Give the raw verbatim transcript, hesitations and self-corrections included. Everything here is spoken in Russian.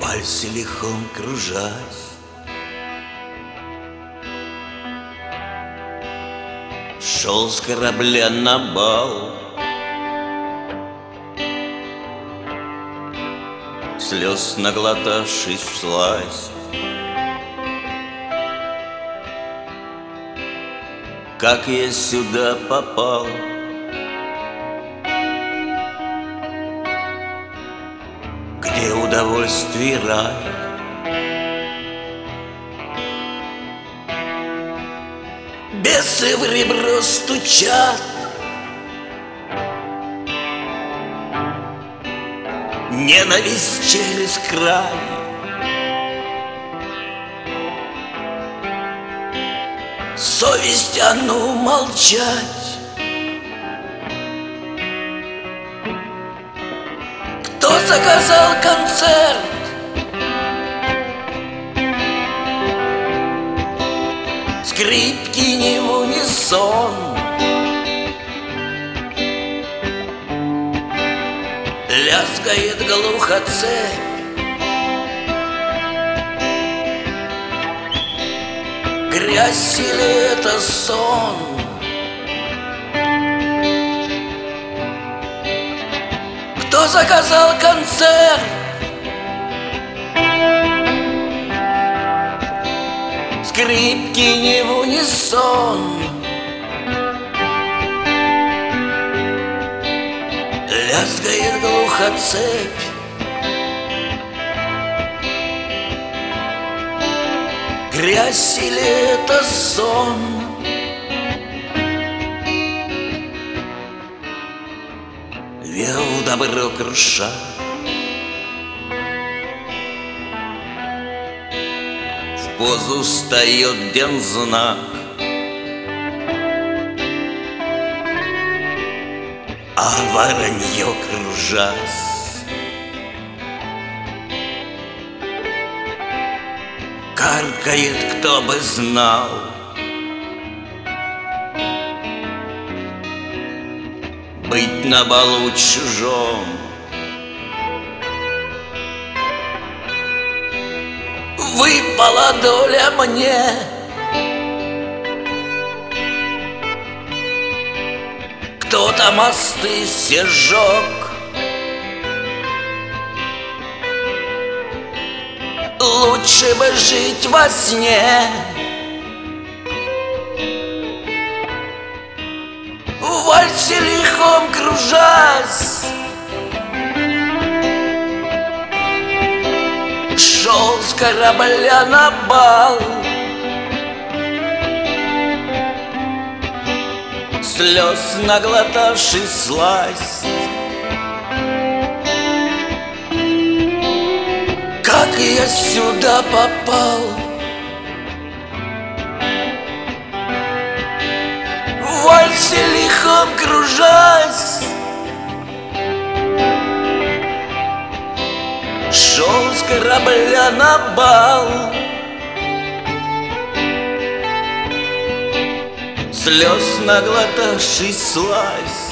вальсе лихом кружась, шел с корабля на бал, слез наглотавшись всласть. Как я сюда попал? Где удовольствие рай? Бесы в ребро стучат, ненависть через край. Совесть, а ну молчать. Кто заказал концерт? Скрипки не в унисон, лязгает глухо цепь. Грязь или это сон? Кто заказал концерт? Скрипки не в унисон, лязгает глухо цепь. Грязь или это сон? Веру в добро круша, в позу встает дензнак, а воронье кружась каркает, кто бы знал. Быть на балу чужом, выпала доля мне. Кто-то мосты все сжег, лучше бы жить во сне. В вальсе лихом кружась, шел с корабля на бал, слез наглотавшись сласть. Как я сюда попал? В вальсе лихом кружась, шел с корабля на бал, слез наглотавшись сласть.